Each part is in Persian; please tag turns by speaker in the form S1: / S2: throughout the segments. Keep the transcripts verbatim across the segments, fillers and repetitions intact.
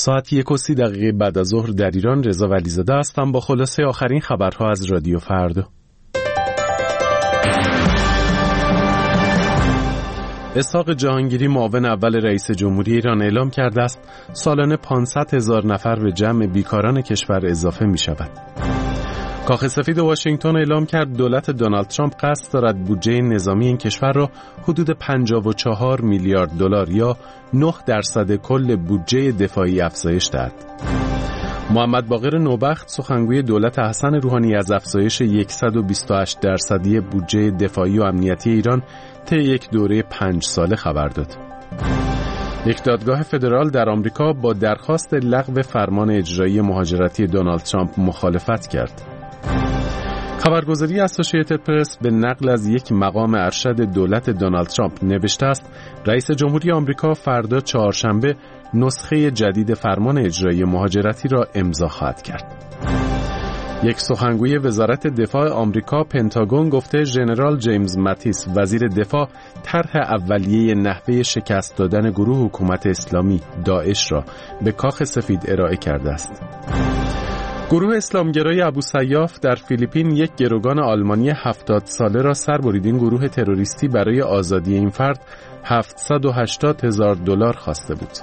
S1: ساعت یک و سی دقیقه بعد از ظهر در ایران. رضا ولیزاده هستم با خلاصه آخرین خبرها از رادیو فردا. اسحاق جهانگیری معاون اول رئیس جمهوری ایران اعلام کرده است سالانه پانصد هزار نفر به جمع بیکاران کشور اضافه می شود. کاخ سفید واشنگتن اعلام کرد دولت دونالد ترامپ قصد دارد بودجه نظامی این کشور را حدود پنجاه و چهار میلیارد دلار یا نه درصد کل بودجه دفاعی افزایش دهد. محمد باقر نوبخت سخنگوی دولت حسن روحانی از افزایش صد و بیست و هشت درصدی بودجه دفاعی و امنیتی ایران طی یک دوره پنج ساله خبر داد. یک دادگاه فدرال در آمریکا با درخواست لغو فرمان اجرایی مهاجرتی دونالد ترامپ مخالفت کرد. خبرگزاری اسوسییتد پرس به نقل از یک مقام ارشد دولت دونالد ترامپ نوشته است رئیس جمهوری آمریکا فردا چهارشنبه نسخه جدید فرمان اجرایی مهاجرتی را امضا خواهد کرد. یک سخنگوی وزارت دفاع آمریکا پنتاگون گفته ژنرال جیمز ماتیس وزیر دفاع طرح اولیه نحوه شکست دادن گروه حکومت اسلامی داعش را به کاخ سفید ارائه کرده است. گروه اسلامگرای ابوسیاف در فیلیپین یک گروگان آلمانی هفتاد ساله را سر برید. این گروه تروریستی برای آزادی این فرد هفتصد و هشتاد هزار دلار خواسته بود.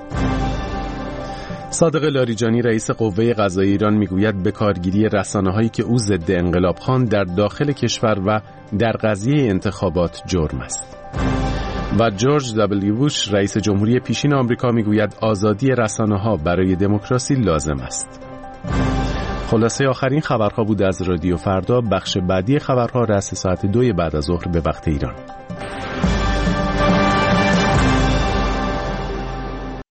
S1: صادق لاریجانی رئیس قوه قضاییه ایران میگوید به کارگیری رسانه‌هایی که او ضد انقلاب خواند در داخل کشور و در قضیه انتخابات جرم است. و جورج دبلیو بوش رئیس جمهوری پیشین آمریکا میگوید آزادی رسانه‌ها برای دموکراسی لازم است. خلاصه آخرین خبرها بود از رادیو فردا. بخش بعدی خبرها رأس ساعت دوی بعد از ظهر به وقت ایران.